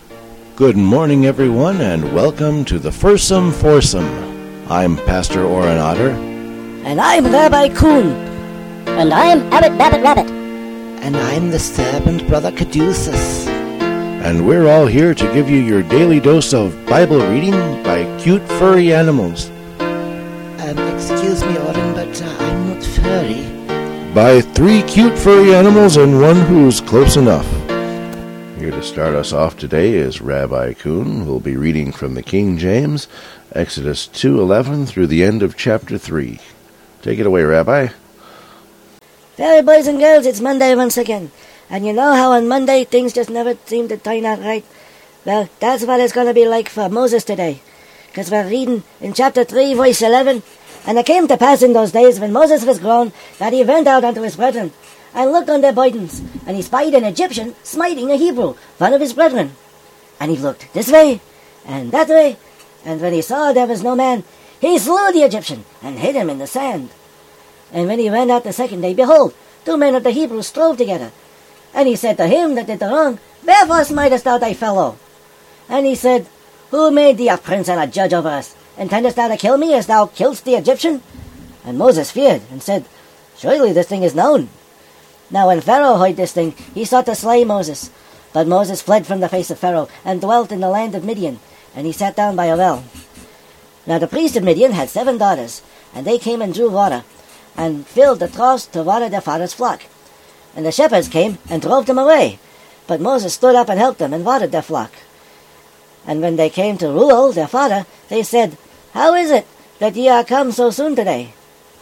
Good morning, everyone, and welcome to the Fursome Foursome. I'm Pastor Oren Otter. And I'm Rabbi Kuhn. And I'm Abbot Babbitt Rabbit. And I'm the servant Brother Caduceus. And we're all here to give you your daily dose of Bible reading by cute furry animals. Excuse me, Oren, but I'm not furry. By 3 cute furry animals and one who's close enough. Here to start us off today is Rabbi Kuhn, who will be reading from the King James, Exodus 2:11 through the end of chapter 3. Take it away, Rabbi. Well, boys and girls, it's Monday once again. And you know how on Monday things just never seem to turn out right? Well, that's what it's going to be like for Moses today. Because we're reading in chapter 3, verse 11. And it came to pass in those days when Moses was grown that he went out unto his brethren and looked on their burdens, and he spied an Egyptian smiting a Hebrew, one of his brethren. And he looked this way and that way, and when he saw there was no man, he slew the Egyptian and hid him in the sand. And when he went out the second day, behold, 2 men of the Hebrews strove together. And he said to him that did the wrong, Wherefore smitest thou thy fellow? And he said, Who made thee a prince and a judge over us? Intendest thou to kill me as thou killest the Egyptian? And Moses feared and said, Surely this thing is known. Now when Pharaoh heard this thing, he sought to slay Moses. But Moses fled from the face of Pharaoh, and dwelt in the land of Midian, and he sat down by a well. Now the priest of Midian had 7 daughters, and they came and drew water, and filled the troughs to water their father's flock. And the shepherds came and drove them away. But Moses stood up and helped them, and watered their flock. And when they came to Reuel, their father, they said, How is it that ye are come so soon today?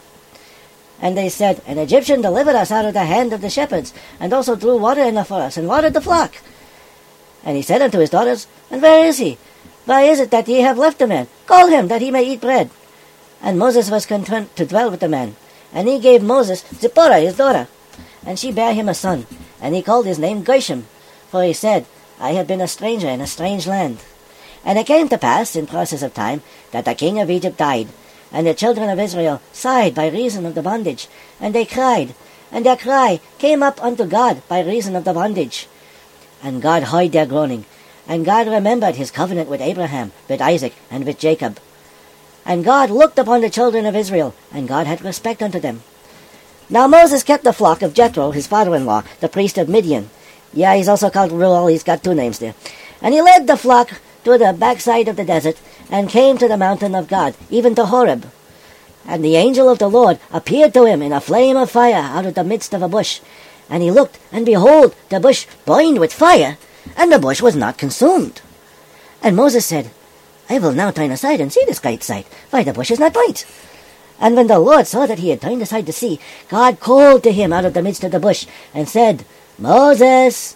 And they said, An Egyptian delivered us out of the hand of the shepherds, and also drew water in for us, and watered the flock. And he said unto his daughters, And where is he? Why is it that ye have left the man? Call him, that he may eat bread. And Moses was content to dwell with the man. And he gave Moses Zipporah his daughter. And she bare him a son, and he called his name Gershom. For he said, I have been a stranger in a strange land. And it came to pass, in process of time, that the king of Egypt died. And the children of Israel sighed by reason of the bondage, and they cried, and their cry came up unto God by reason of the bondage. And God heard their groaning, and God remembered his covenant with Abraham, with Isaac, and with Jacob. And God looked upon the children of Israel, and God had respect unto them. Now Moses kept the flock of Jethro, his father-in-law, the priest of Midian. Yeah, he's also called Reuel, he's got 2 names there. And he led the flock to the backside of the desert, and came to the mountain of God, even to Horeb. And the angel of the Lord appeared to him in a flame of fire out of the midst of a bush. And he looked, and behold, the bush burned with fire, and the bush was not consumed. And Moses said, I will now turn aside and see this great sight, why the bush is not burnt. And when the Lord saw that he had turned aside to see, God called to him out of the midst of the bush, and said, Moses,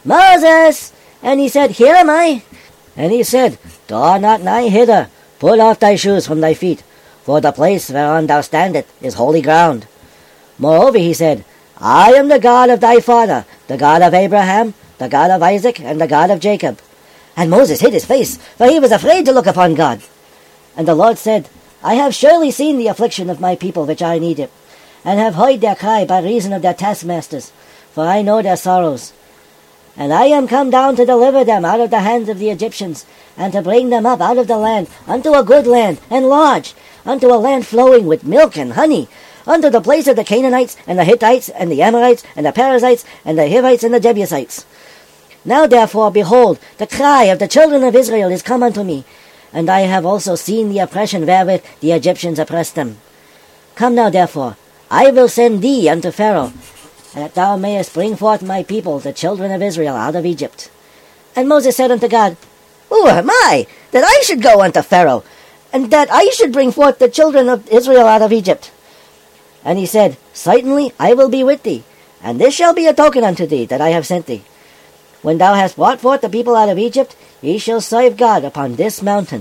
Moses! And he said, Here am I. And he said, Draw not nigh hither, put off thy shoes from thy feet, for the place whereon thou standest is holy ground. Moreover he said, I am the God of thy father, the God of Abraham, the God of Isaac, and the God of Jacob. And Moses hid his face, for he was afraid to look upon God. And the Lord said, I have surely seen the affliction of my people which are in Egypt, and have heard their cry by reason of their taskmasters, for I know their sorrows. And I am come down to deliver them out of the hands of the Egyptians, and to bring them up out of the land unto a good land, and large, unto a land flowing with milk and honey, unto the place of the Canaanites, and the Hittites, and the Amorites, and the Perizzites, and the Hivites, and the Jebusites. Now therefore, behold, the cry of the children of Israel is come unto me, and I have also seen the oppression wherewith the Egyptians oppressed them. Come now therefore, I will send thee unto Pharaoh, that thou mayest bring forth my people, the children of Israel, out of Egypt. And Moses said unto God, Who am I, that I should go unto Pharaoh, and that I should bring forth the children of Israel out of Egypt? And he said, Certainly I will be with thee, and this shall be a token unto thee that I have sent thee. When thou hast brought forth the people out of Egypt, ye shall serve God upon this mountain.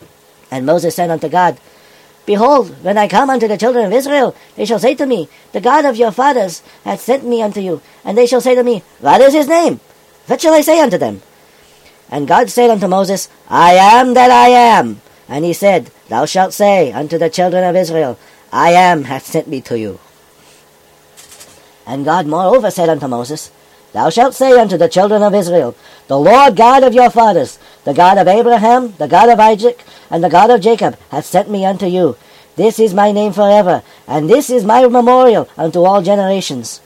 And Moses said unto God, Behold, when I come unto the children of Israel, they shall say to me, The God of your fathers hath sent me unto you. And they shall say to me, What is his name? What shall I say unto them? And God said unto Moses, I am that I am. And he said, Thou shalt say unto the children of Israel, I am hath sent me to you. And God moreover said unto Moses, Thou shalt say unto the children of Israel, The Lord God of your fathers, the God of Abraham, the God of Isaac, and the God of Jacob, hath sent me unto you. This is my name forever, and this is my memorial unto all generations.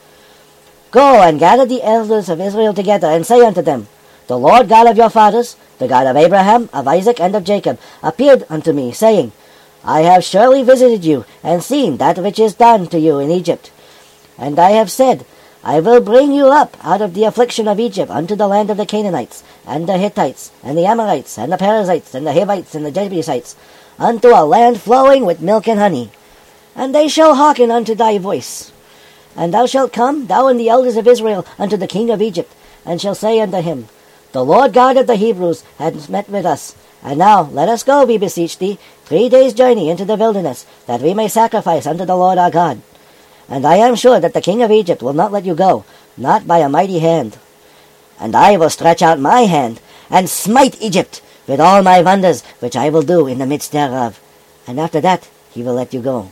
Go and gather the elders of Israel together, and say unto them, The Lord God of your fathers, the God of Abraham, of Isaac, and of Jacob, appeared unto me, saying, I have surely visited you, and seen that which is done to you in Egypt. And I have said, I will bring you up out of the affliction of Egypt unto the land of the Canaanites, and the Hittites, and the Amorites, and the Perizzites, and the Hivites, and the Jebusites, unto a land flowing with milk and honey. And they shall hearken unto thy voice. And thou shalt come, thou and the elders of Israel, unto the king of Egypt, and shall say unto him, The Lord God of the Hebrews hath met with us. And now let us go, we beseech thee, 3 days' journey into the wilderness, that we may sacrifice unto the Lord our God. And I am sure that the king of Egypt will not let you go, not by a mighty hand. And I will stretch out my hand, and smite Egypt with all my wonders, which I will do in the midst thereof. And after that he will let you go.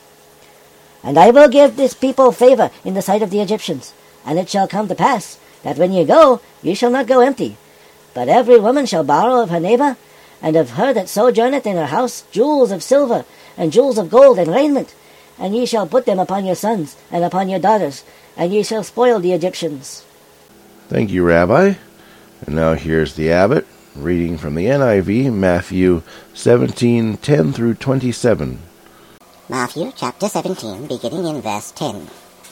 And I will give this people favor in the sight of the Egyptians. And it shall come to pass, that when ye go, ye shall not go empty. But every woman shall borrow of her neighbor, and of her that sojourneth in her house, jewels of silver, and jewels of gold, and raiment. And ye shall put them upon your sons, and upon your daughters, and ye shall spoil the Egyptians. Thank you, Rabbi. And now here's the abbot, reading from the NIV, Matthew 17:10 through 27. Matthew chapter 17, beginning in verse 10.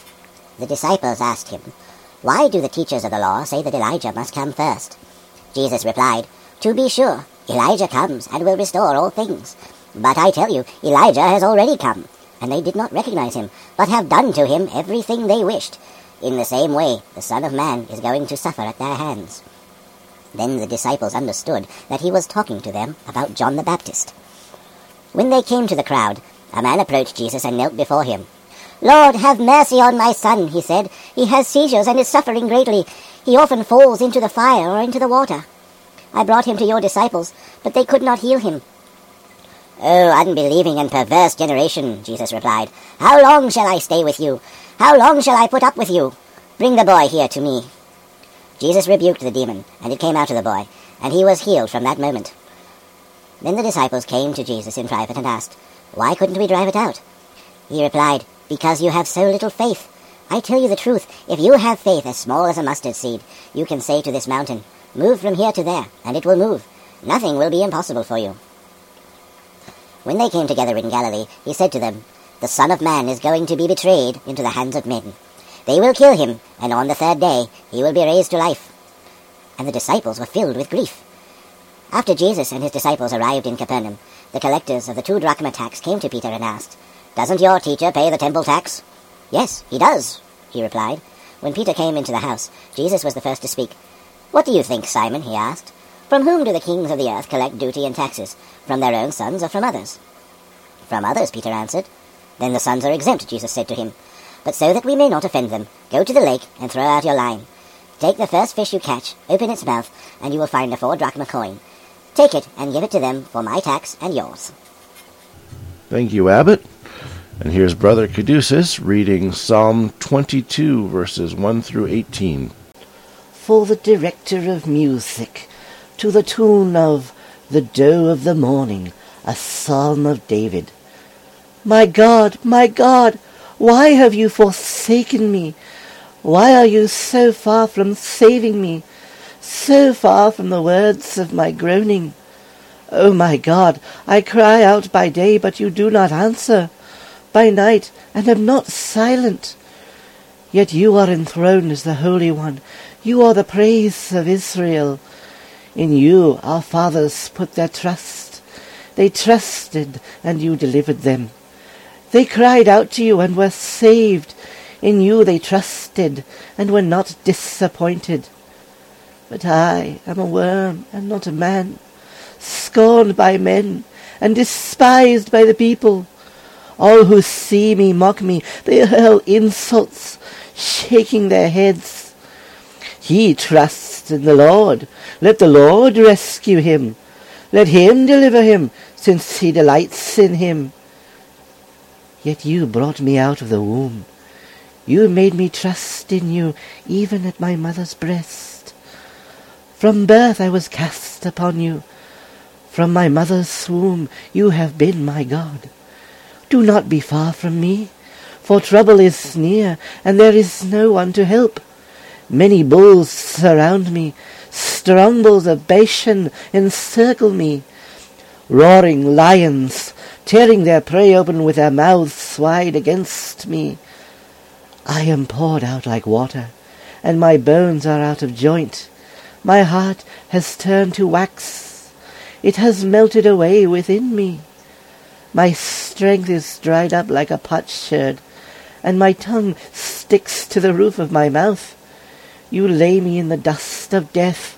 The disciples asked him, Why do the teachers of the law say that Elijah must come first? Jesus replied, To be sure, Elijah comes and will restore all things. But I tell you, Elijah has already come, and they did not recognize him, but have done to him everything they wished. In the same way, the Son of Man is going to suffer at their hands. Then the disciples understood that he was talking to them about John the Baptist. When they came to the crowd, a man approached Jesus and knelt before him. Lord, have mercy on my son, he said. He has seizures and is suffering greatly. He often falls into the fire or into the water. I brought him to your disciples, but they could not heal him. Oh, unbelieving and perverse generation, Jesus replied. How long shall I stay with you? How long shall I put up with you? Bring the boy here to me. Jesus rebuked the demon, and it came out of the boy, and he was healed from that moment. Then the disciples came to Jesus in private and asked, Why couldn't we drive it out? He replied, Because you have so little faith. I tell you the truth, if you have faith as small as a mustard seed, you can say to this mountain, Move from here to there, and it will move. Nothing will be impossible for you. When they came together in Galilee, he said to them, The Son of Man is going to be betrayed into the hands of men. They will kill him, and on the 3rd day he will be raised to life. And the disciples were filled with grief. After Jesus and his disciples arrived in Capernaum, the collectors of the 2 drachma tax came to Peter and asked, Doesn't your teacher pay the temple tax? Yes, he does, he replied. When Peter came into the house, Jesus was the first to speak. What do you think, Simon? He asked. From whom do the kings of the earth collect duty and taxes? From their own sons or from others? From others, Peter answered. Then the sons are exempt, Jesus said to him. But so that we may not offend them, go to the lake and throw out your line. Take the first fish you catch, open its mouth, and you will find a 4 drachma coin. Take it and give it to them for my tax and yours. Thank you, Abbot. And here's Brother Caduceus reading Psalm 22, verses 1 through 18. For the director of music, to the tune of The Doe of the Morning, a psalm of David. My God, why have you forsaken me? Why are you so far from saving me, so far from the words of my groaning? O my God, I cry out by day, but you do not answer, by night, and am not silent. Yet you are enthroned as the Holy One. You are the praise of Israel. In you our fathers put their trust. They trusted, and you delivered them. They cried out to you and were saved. In you they trusted, and were not disappointed. But I am a worm and not a man, scorned by men and despised by the people. All who see me mock me. They hurl insults, shaking their heads. He trusts in the Lord. Let the Lord rescue him. Let him deliver him, since he delights in him. Yet you brought me out of the womb. You made me trust in you even at my mother's breast. From birth I was cast upon you. From my mother's womb you have been my God. Do not be far from me, for trouble is near, and there is no one to help. Many bulls surround me, strong bulls of Bashan encircle me. Roaring lions, tearing their prey open with their mouths wide against me. I am poured out like water, and my bones are out of joint. My heart has turned to wax. It has melted away within me. My strength is dried up like a potsherd, and my tongue sticks to the roof of my mouth. You lay me in the dust of death.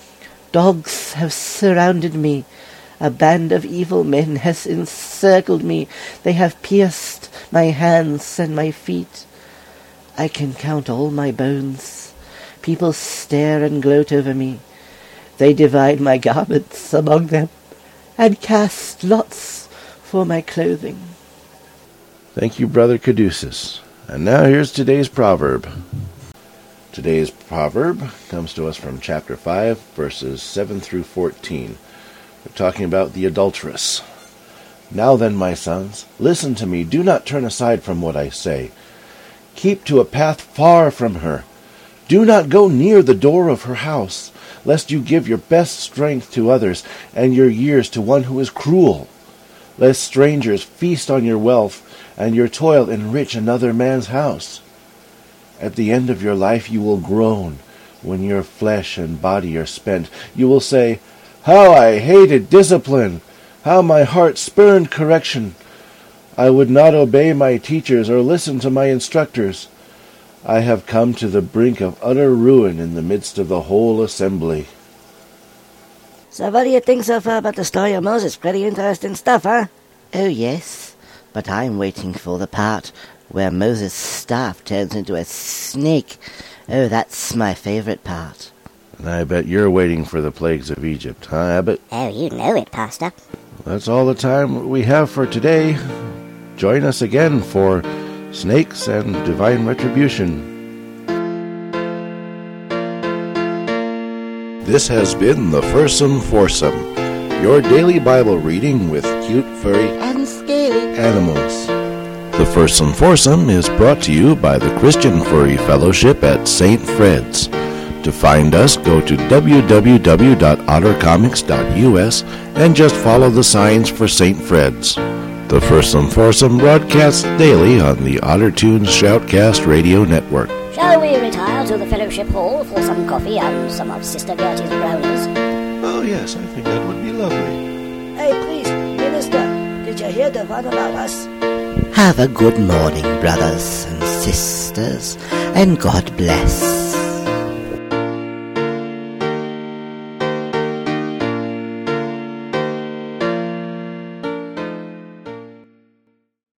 Dogs have surrounded me. A band of evil men has encircled me. They have pierced my hands and my feet. I can count all my bones. People stare and gloat over me. They divide my garments among them and cast lots for my clothing. Thank you, Brother Caduceus. And now here's today's proverb. Today's proverb comes to us from chapter 5, verses 7 through 14. We're talking about the adulteress. Now then, my sons, listen to me. Do not turn aside from what I say. Keep to a path far from her. Do not go near the door of her house, lest you give your best strength to others and your years to one who is cruel. Lest strangers feast on your wealth and your toil enrich another man's house. At the end of your life you will groan when your flesh and body are spent. You will say, "How I hated discipline! How my heart spurned correction! I would not obey my teachers or listen to my instructors. I have come to the brink of utter ruin in the midst of the whole assembly." So what do you think so far about the story of Moses? Pretty interesting stuff, huh? Oh, yes, but I'm waiting for the part where Moses' staff turns into a snake. Oh, that's my favorite part. And I bet you're waiting for the plagues of Egypt, huh, Abbott? Oh, you know it, Pastor. That's all the time we have for today. Join us again for Snakes and Divine Retribution. This has been the Fursome Foursome, your daily Bible reading with cute, furry, And scaly. animals. The Fursome Foursome is brought to you by the Christian Furry Fellowship at St. Fred's. To find us, go to www.ottercomics.us and just follow the signs for St. Fred's. The Fursome Foursome broadcasts daily on the OtterTunes Shoutcast Radio Network. Shall we retire to the Fellowship Hall for some coffee and some of Sister Gertie's brownies? Oh, yes, I think that would be lovely. Hey, please, Minister, did you hear the one about us? Have a good morning, brothers and sisters, and God bless.